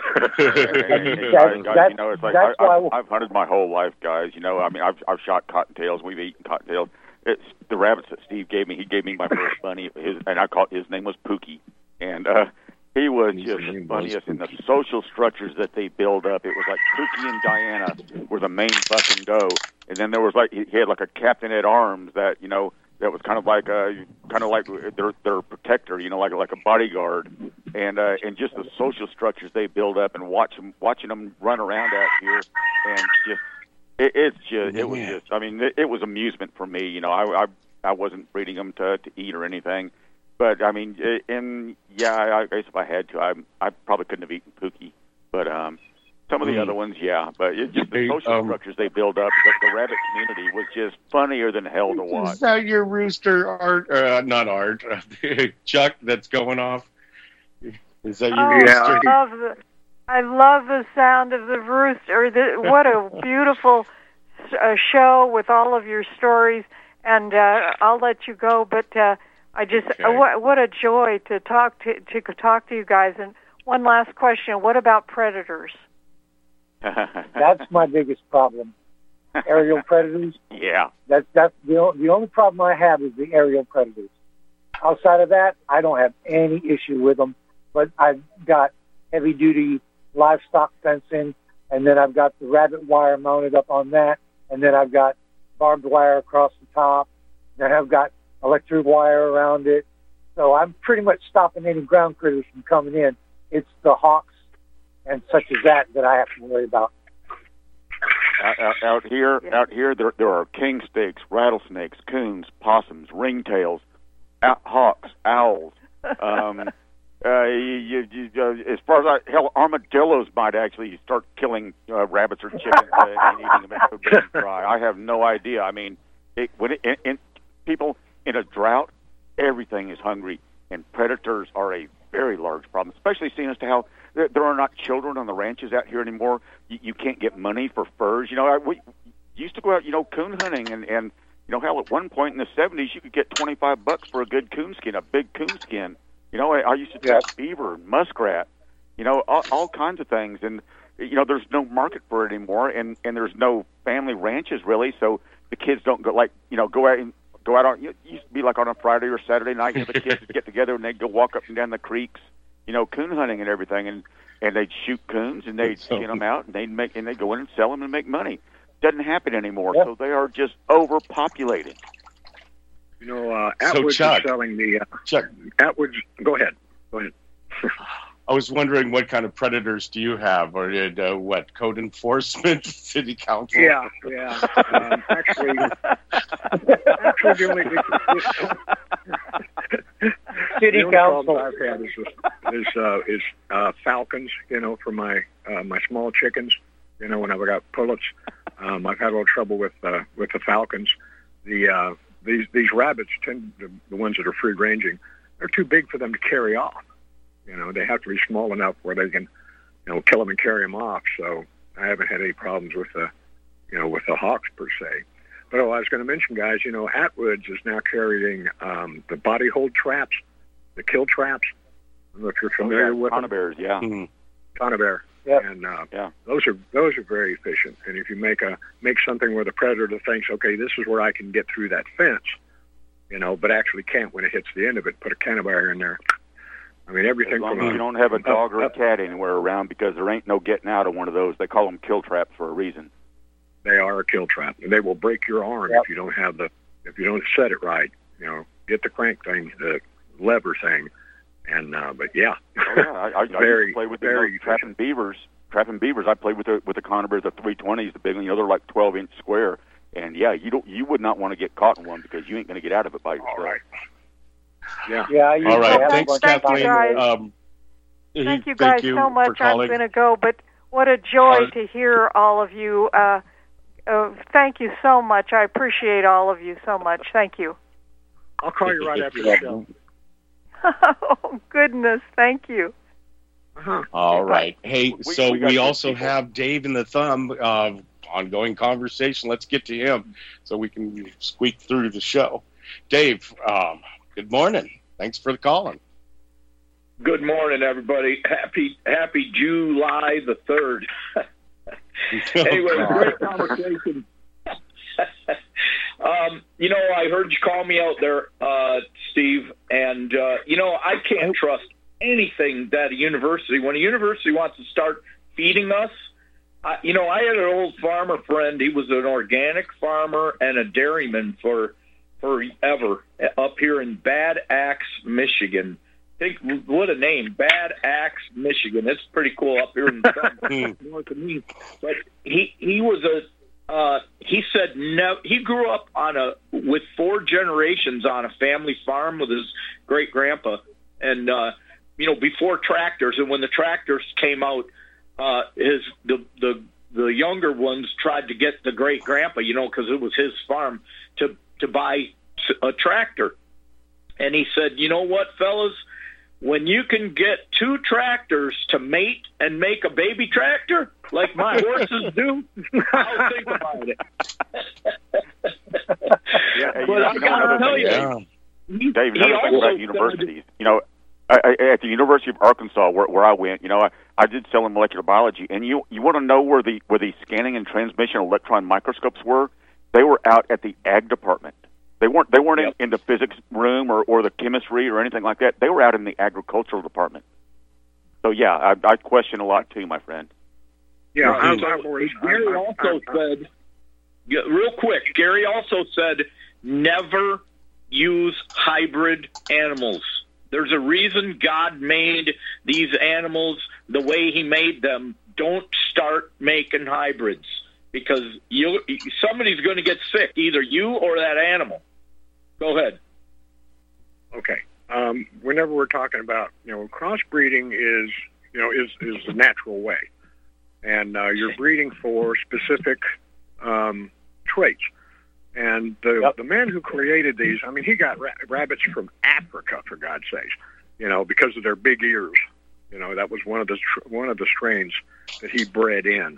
C: I've hunted my whole life, guys. I've shot cottontails. We've eaten cottontails. It's the rabbits that Steve gave me. He gave me my first bunny, and his name was Pookie, and he was just the funniest. And the social structures that they build up, it was like Pookie and Diana were the main fucking doe, and then there was he had like a captain at arms that that was kind of like their protector, like a bodyguard, and just the social structures they build up, and watching them run around out here, and just. It was amusement for me. I wasn't breeding them to eat or anything, but I guess if I had to, I probably couldn't have eaten Pookie. But some of the other ones, yeah. But it's just the social structures they build up. The rabbit community was just funnier than hell to watch.
A: Is that your rooster, Art? Not Art, Chuck, that's going off? Is that your rooster?
Q: I love the sound of the rooster. What a beautiful show with all of your stories. And I'll let you go, but what a joy to talk to you guys. And one last question: what about predators?
J: That's my biggest problem. Aerial predators.
C: Yeah.
J: That's the only problem I have is the aerial predators. Outside of that, I don't have any issue with them. but I've got heavy-duty livestock fencing, and then I've got the rabbit wire mounted up on that, and then I've got barbed wire across the top, and I've got electric wire around it. So I'm pretty much stopping any ground critters from coming in. It's the hawks and such as that I have to worry about.
C: Out here, there are king snakes, rattlesnakes, coons, possums, ringtails, hawks, owls. As far as hell, armadillos might actually start killing rabbits or chickens and eating them and being dry. I have no idea. I mean, people in a drought, everything is hungry, and predators are a very large problem, especially seeing as to how there are not children on the ranches out here anymore. You can't get money for furs. We used to go out, coon hunting, and hell, at one point in the 70s, you could get $25 for a good coonskin, a big coonskin. I used to trap beaver, muskrat, all kinds of things, and there's no market for it anymore, and there's no family ranches really, so the kids don't go out on. It used to be like on a Friday or Saturday night, the kids would get together and they'd go walk up and down the creeks, coon hunting and everything, and they'd shoot coons and they'd skin them out and they'd go in and sell them and make money. Doesn't happen anymore, so they are just overpopulated.
B: Atwoods is selling the
A: Chuck.
B: Atwoods. Go ahead.
A: I was wondering what kind of predators do you have, or code enforcement, city council?
B: Yeah. Actually, the only
J: city council
B: I've had is falcons. For my small chickens. When I've got pullets, I've had a little trouble with the falcons. These rabbits the ones that are free ranging, they're too big for them to carry off. They have to be small enough where they can, kill them and carry them off. So I haven't had any problems with the hawks per se. But I was going to mention, guys, Atwoods is now carrying the body hold traps, the kill traps. I don't know if you're familiar with them.
C: Conibears, yeah.
B: Mm-hmm. Conibear.
J: Yep.
B: And those are very efficient. And if you make something where the predator thinks, okay, this is where I can get through that fence, but actually can't when it hits the end of it, put a conibear in there. I mean, everything.
C: As long as you don't have a dog or a cat anywhere around, because there ain't no getting out of one of those. They call them kill traps for a reason.
B: They are a kill trap, and they will break your arm if you don't set it right. Get the crank thing, the lever thing, and but yeah.
C: I used to play with trapping beavers. I played with the conibears, the 320s, the big one. They're like 12-inch square, and you would not want to get caught in one because you ain't going to get out of it by yourself.
B: All right. Yeah.
A: All right. Thanks, Kathleen.
Q: Thank you guys so much. I'm going to go, but what a joy to hear all of you. Thank you so much. I appreciate all of you so much. Thank you.
B: I'll call you right after the show.
Q: Oh, goodness. Thank you.
B: Uh-huh.
A: All right. Hey, so we also have Dave in the Thumb, ongoing conversation. Let's get to him so we can squeak through the show. Dave, good morning. Thanks for the calling.
R: Good morning, everybody. Happy July the 3rd. Anyway, great conversation. I heard you call me out there, Steve, and, I can't trust anything that when a university wants to start feeding us, I had an old farmer friend. He was an organic farmer and a dairyman forever up here in Bad Axe, Michigan. Think what a name, Bad Axe, Michigan. It's pretty cool up here in north of me. But he was he said no. He grew up with 4 generations on a family farm with his great grandpa, and before tractors. And when the tractors came out, the younger ones tried to get the great grandpa, because it was his farm, to buy a tractor. And he said, you know what, fellas? When you can get 2 tractors to mate and make a baby tractor, like my horses do, I'll think about it. But I got to tell you,
C: Dave, another thing about universities, at the University of Arkansas, where I went, I did cell molecular biology, and you want to know where the scanning and transmission electron microscopes were? They were out at the ag department. They weren't in the physics room or the chemistry or anything like that. They were out in the agricultural department. So yeah, I question a lot too, my friend.
B: Yeah,
R: Gary also said, real quick, Gary also said, never use hybrid animals. There's a reason God made these animals the way he made them. Don't start making hybrids, because somebody's going to get sick, either you or that animal. Go ahead.
B: Okay. Whenever we're talking about, crossbreeding is the natural way. And you're breeding for specific traits. And the man who created these, I mean, he got rabbits from Africa, for God's sakes, because of their big ears. That was one of the strains that he bred in.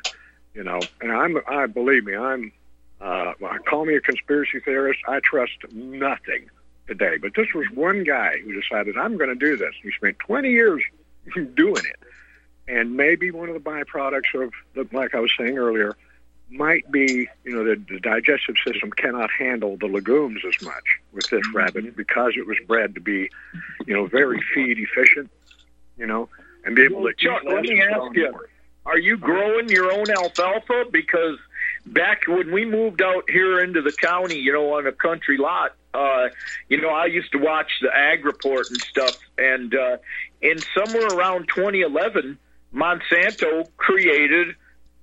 B: And believe me, call me a conspiracy theorist. I trust nothing today. But this was one guy who decided, I'm going to do this. He spent 20 years doing it. And maybe one of the byproducts of, like I was saying earlier, might be, the digestive system cannot handle the legumes as much with this rabbit, because it was bred to be, very feed efficient, and be able to.
R: Chuck, let me ask you, are you growing your own alfalfa? Because back when we moved out here into the county, on a country lot, I used to watch the Ag Report and stuff, and in somewhere around 2011, Monsanto created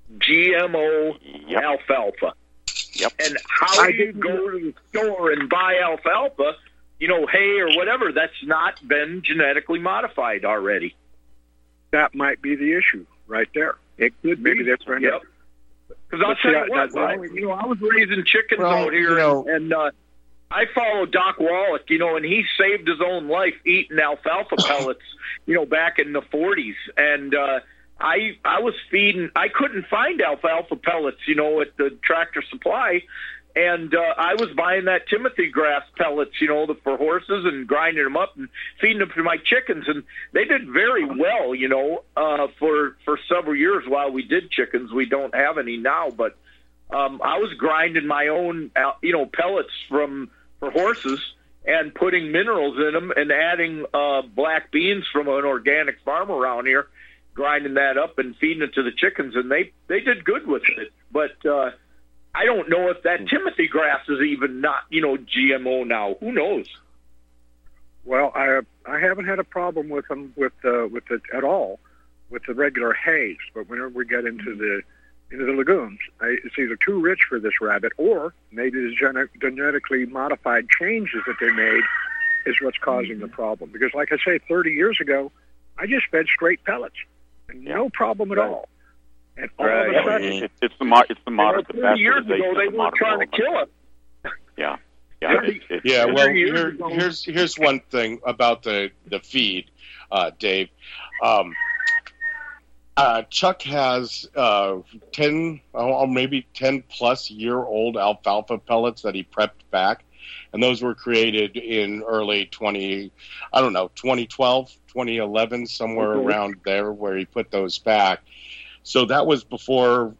R: GMO alfalfa.
C: Yep.
R: And how do you go to the store and buy alfalfa, hay or whatever, that's not been genetically modified already?
B: That might be the issue right there. It could be. Maybe that's right.
R: Yep. Because I'll tell you what, I was raising chickens out here, and I follow Doc Wallach, and he saved his own life eating alfalfa pellets, back in the 40s. And I was feeding, I couldn't find alfalfa pellets, at the Tractor Supply. And I was buying that Timothy grass pellets, for horses, and grinding them up and feeding them to my chickens. And they did very well, for several years while we did chickens. We don't have any now, but I was grinding my own, pellets for horses and putting minerals in them and adding black beans from an organic farm around here, grinding that up and feeding it to the chickens. And they did good with it. But I don't know if that Timothy grass is even not, GMO now. Who knows?
B: Well, I haven't had a problem with them with it at all with the regular hays, but whenever we get into the legumes, it's either too rich for this rabbit, or maybe the genetically modified changes that they made is what's causing the problem. Because, like I say, 30 years ago, I just fed straight pellets, and no problem at all. And all of a sudden,
C: it's the modern.
R: 30 years ago, they were trying to kill us.
C: Yeah.
A: Well, here's one thing about the feed, Dave. Chuck has 10 plus year old alfalfa pellets that he prepped back, and those were created in early 2012, 2011, somewhere around there, where he put those back. So that was before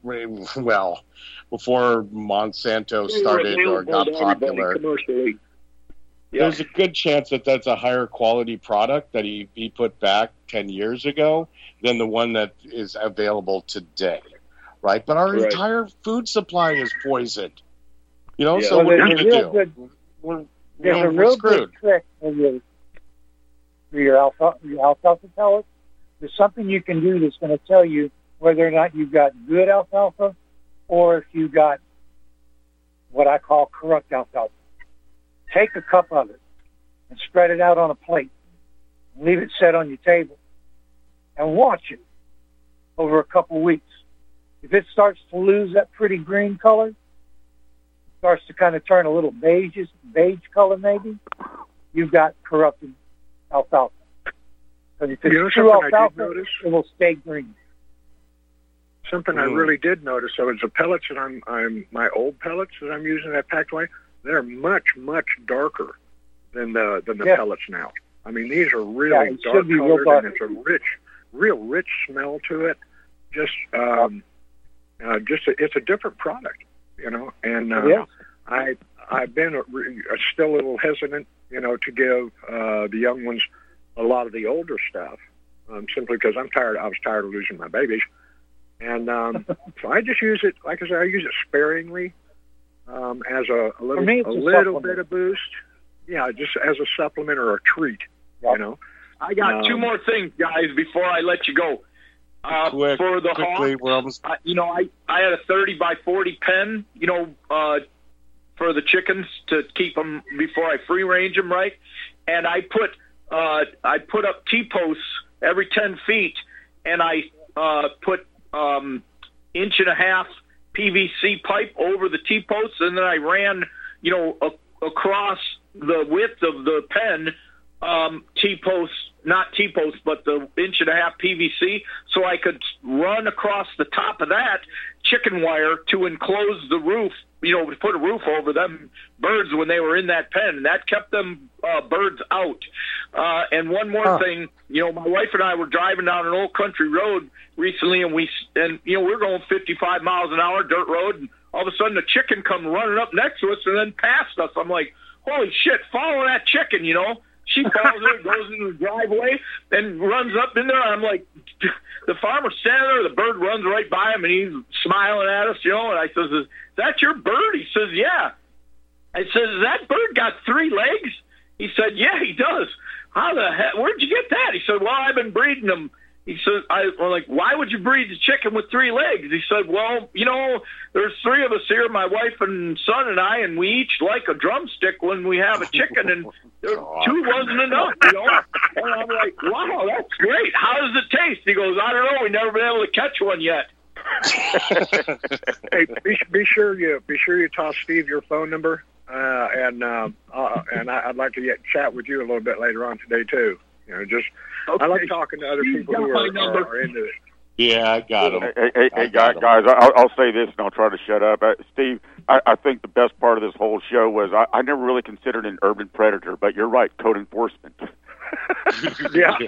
A: Monsanto started or got popular. There's a good chance that that's a higher quality product that he put back 10 years ago than the one that is available today, right? But our entire food supply is poisoned, so what are we going to do?
J: There's a real good trick for your alfalfa pellets. There's something you can do that's going to tell you whether or not you've got good alfalfa or if you've got what I call corrupt alfalfa. Take a cup of it and spread it out on a plate. And leave it set on your table and watch it over a couple weeks. If it starts to lose that pretty green color, starts to kind of turn a little beige color maybe, you've got corrupted alfalfa. Because if it's true alfalfa, it will stay green.
B: Something I really did notice, so is the pellets that I'm my old pellets that I'm using that packed away, they're much, much darker than the pellets now. I mean, these are really dark colored, and it's a real rich smell to it. It's a different product, And I've been still a little hesitant, to give the young ones a lot of the older stuff, simply because I'm tired. I was tired of losing my babies. And so I just use it, like I said, I use it sparingly as a little bit of boost. Yeah, just as a supplement or a treat, you know.
R: I got two more things, guys, before I let you go. For the hawks, I had a 30 by 40 pen, for the chickens to keep them before I free range them, right? And I put up T-posts every 10 feet, and I put 1.5 inch PVC pipe over the T-posts, and then I ran, across the width of the pen, T-posts, not T-posts, but the 1.5 inch PVC, so I could run across the top of that chicken wire to enclose the roof, to put a roof over them birds when they were in that pen. That kept them birds out. And one more thing, my wife and I were driving down an old country road recently, and we're going 55 miles an hour, dirt road, and all of a sudden a chicken come running up next to us and then past us. I'm like, holy shit, follow that chicken, She follows it, goes into the driveway, and runs up in there. I'm like, the farmer's standing there, the bird runs right by him, and he's smiling at us, and I says, is that your bird? He says, yeah. I says, that bird got 3 legs? He said, yeah, he does. How the heck, where'd you get that? He said, well, I've been breeding them. He said, I'm like, why would you breed the chicken with 3 legs? He said, well, there's 3 of us here, my wife and son and I, and we each like a drumstick when we have a chicken, and 2 wasn't enough, And I'm like, wow, that's great. How does it taste? He goes, I don't know. We've never been able to catch one yet.
B: Hey, be sure you toss Steve your phone number, and I'd like to chat with you a little bit later on today too. Okay. I like talking to other people who are into it.
A: Yeah, I got him.
C: Hey guys, I'll say this and I'll try to shut up. Steve, I think the best part of this whole show was I never really considered an urban predator, but you're right, code enforcement.
B: Yeah.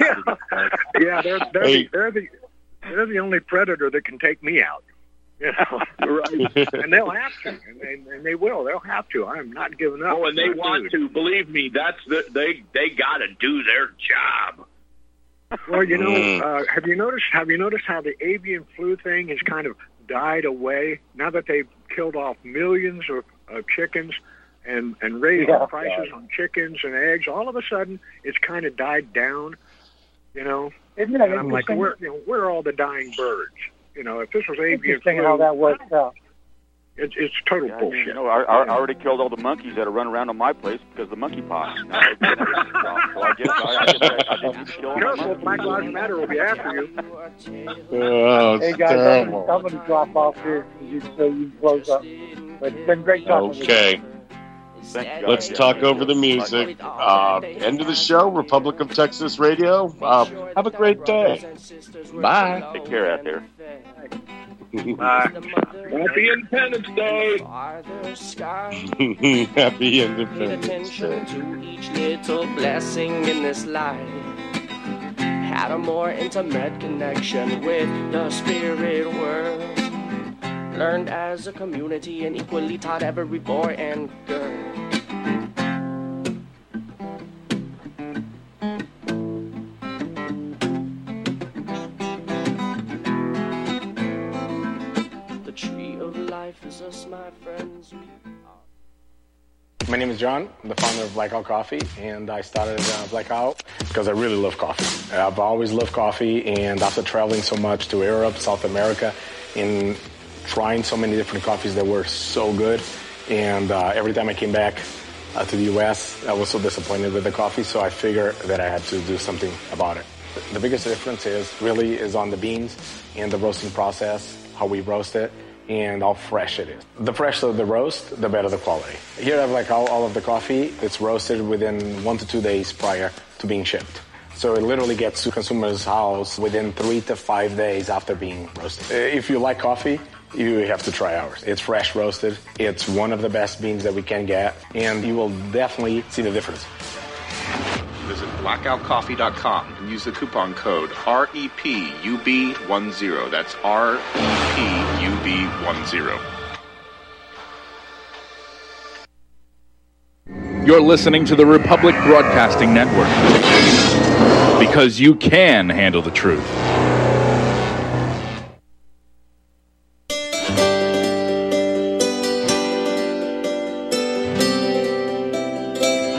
B: They're the only predator that can take me out. Right. And they'll have to, and they will. They'll have to. I am not giving up.
R: Oh, and they want to. Believe me, they got to do their job.
B: Well, have you noticed how the avian flu thing has kind of died away now that they've killed off millions of chickens and raised the prices on chickens and eggs? All of a sudden, it's kind of died down.
J: Isn't
B: and I'm like, where are all the dying birds? If this was avian flu,
J: how that works out.
B: It's total bullshit.
C: I already killed all the monkeys that are running around on my place because of the monkeypox. So I didn't kill them.
B: Careful, Black Lives Matter will be after you.
A: Oh,
J: hey guys,
A: terrible.
J: I'm going to drop off here so you can close up. But it's been great talking with you.
A: Okay. Let's talk over the music. End of the show, Republic of Texas Radio. Have a great day. Bye.
C: Take care out there.
B: Bye.
R: Happy Independence Day.
A: Happy Independence Day.
F: To each little blessing in this life. Had a more intimate connection with the spirit world. Learned as a community and equally taught every boy and girl. The tree of life is us, my friends.
S: My name is John. I'm the founder of Blackout Coffee, and I started Blackout because I really love coffee. I've always loved coffee, and after traveling so much to Europe, South America, and trying so many different coffees that were so good, and every time I came back to the U.S., I was so disappointed with the coffee, so I figured that I had to do something about it. The biggest difference is on the beans and the roasting process, how we roast it, and how fresh it is. The fresher the roast, the better the quality. Here I have all of the coffee. It's roasted within 1 to 2 days prior to being shipped. So it literally gets to consumer's house within 3 to 5 days after being roasted. If you like coffee, you have to try ours. It's fresh roasted. It's one of the best beans that we can get, and you will definitely see the difference.
T: Visit blackoutcoffee.com and use the coupon code REPUB10. That's REPUB10.
U: You're listening to the Republic Broadcasting Network. because you can handle the truth.